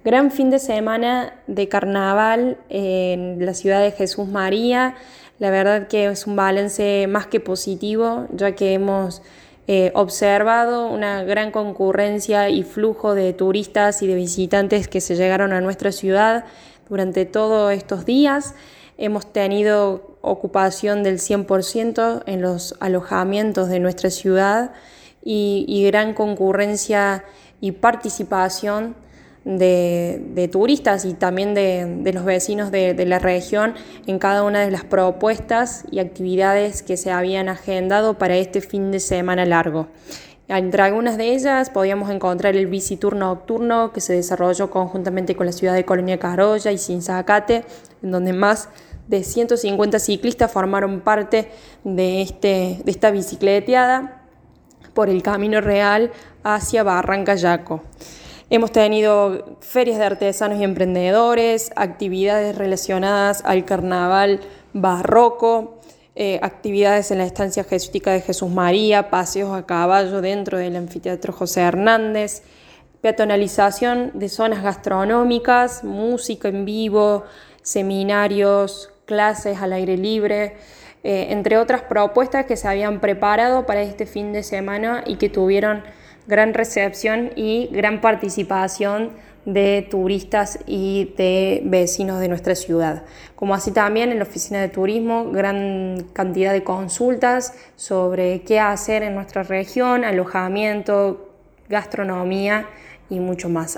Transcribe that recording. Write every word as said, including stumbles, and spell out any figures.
Gran fin de semana de carnaval en la ciudad de Jesús María. La verdad que es un balance más que positivo, ya que hemos eh, observado una gran concurrencia y flujo de turistas y de visitantes que se llegaron a nuestra ciudad durante todos estos días. Hemos tenido ocupación del cien por ciento en los alojamientos de nuestra ciudad y, y gran concurrencia y participación De, de turistas y también de, de los vecinos de, de la región en cada una de las propuestas y actividades que se habían agendado para este fin de semana largo. Entre algunas de ellas podíamos encontrar el Bicitour nocturno que se desarrolló conjuntamente con la ciudad de Colonia Carolla y Sinzacate, en donde más de ciento cincuenta ciclistas formaron parte de, este, de esta bicicleteada por el Camino Real hacia Barranca Yaco. Hemos tenido ferias de artesanos y emprendedores, actividades relacionadas al carnaval barroco, eh, actividades en la estancia jesuítica de Jesús María, paseos a caballo dentro del anfiteatro José Hernández, peatonalización de zonas gastronómicas, música en vivo, seminarios, clases al aire libre, eh, entre otras propuestas que se habían preparado para este fin de semana y que tuvieron gran recepción y gran participación de turistas y de vecinos de nuestra ciudad. Como así también en la oficina de turismo, gran cantidad de consultas sobre qué hacer en nuestra región, alojamiento, gastronomía y mucho más.